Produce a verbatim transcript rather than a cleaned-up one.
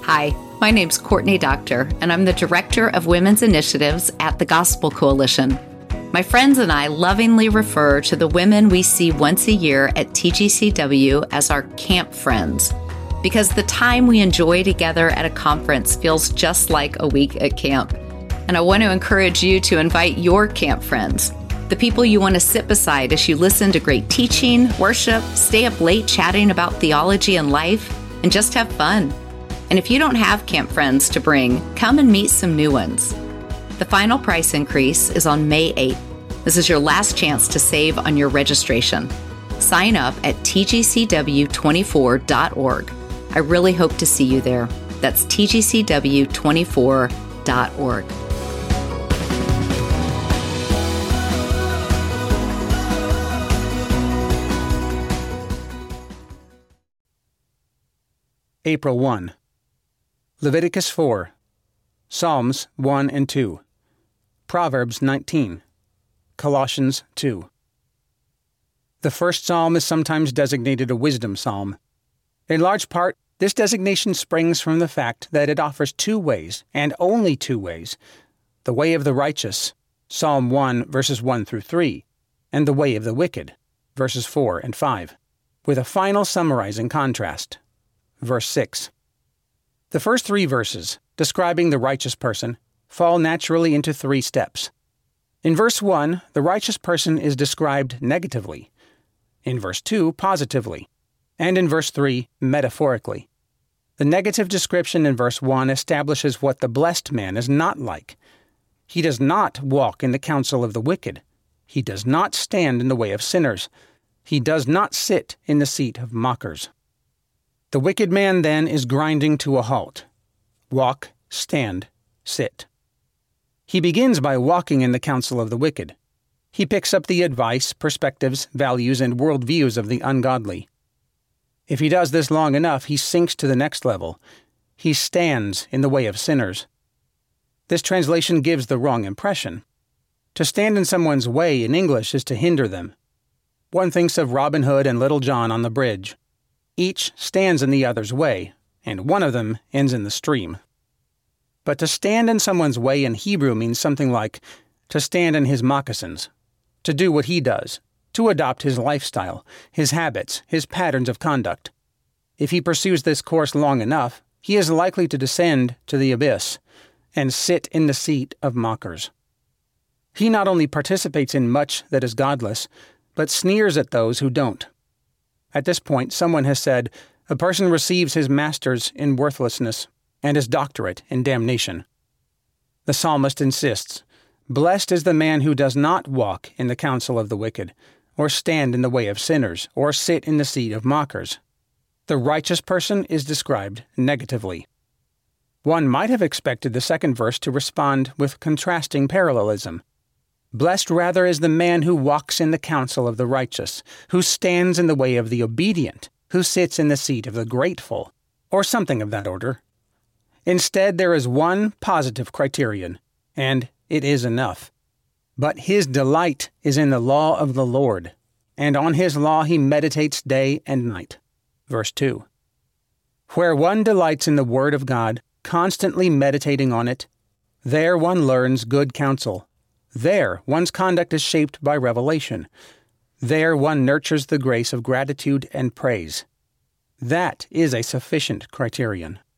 Hi, my name's Courtney Doctor, and I'm the Director of Women's Initiatives at the Gospel Coalition. My friends and I lovingly refer to the women we see once a year at T G C W as our camp friends, because the time we enjoy together at a conference feels just like a week at camp. And I want to encourage you to invite your camp friends, the people you want to sit beside as you listen to great teaching, worship, stay up late chatting about theology and life, and just have fun. And if you don't have camp friends to bring, come and meet some new ones. The final price increase is on May eighth. This is your last chance to save on your registration. Sign up at T G C W twenty-four dot org. I really hope to see you there. That's T G C W twenty-four dot org. April first. Leviticus four. Psalms one and two. Proverbs nineteen. Colossians two. The first psalm is sometimes designated a wisdom psalm. In large part, this designation springs from the fact that it offers two ways, and only two ways, the way of the righteous, Psalm one, verses one through three, and the way of the wicked, verses four and five, with a final summarizing contrast. Verse six. The first three verses, describing the righteous person, fall naturally into three steps. In verse one, the righteous person is described negatively. In verse two, positively. And in verse three, metaphorically. The negative description in verse one establishes what the blessed man is not like. He does not walk in the counsel of the wicked. He does not stand in the way of sinners. He does not sit in the seat of mockers. The wicked man, then, is grinding to a halt. Walk, stand, sit. He begins by walking in the counsel of the wicked. He picks up the advice, perspectives, values, and worldviews of the ungodly. If he does this long enough, he sinks to the next level. He stands in the way of sinners. This translation gives the wrong impression. To stand in someone's way in English is to hinder them. One thinks of Robin Hood and Little John on the bridge. Each stands in the other's way, and one of them ends in the stream. But to stand in someone's way in Hebrew means something like to stand in his moccasins, to do what he does, to adopt his lifestyle, his habits, his patterns of conduct. If he pursues this course long enough, he is likely to descend to the abyss and sit in the seat of mockers. He not only participates in much that is godless, but sneers at those who don't. At this point, someone has said, a person receives his master's in worthlessness and his doctorate in damnation. The psalmist insists, blessed is the man who does not walk in the counsel of the wicked, or stand in the way of sinners, or sit in the seat of mockers. The righteous person is described negatively. One might have expected the second verse to respond with contrasting parallelism. Blessed rather is the man who walks in the counsel of the righteous, who stands in the way of the obedient, who sits in the seat of the grateful, or something of that order. Instead, there is one positive criterion, and it is enough. But his delight is in the law of the Lord, and on his law he meditates day and night. Verse two. Where one delights in the word of God, constantly meditating on it, there one learns good counsel. There, one's conduct is shaped by revelation. There, one nurtures the grace of gratitude and praise. That is a sufficient criterion.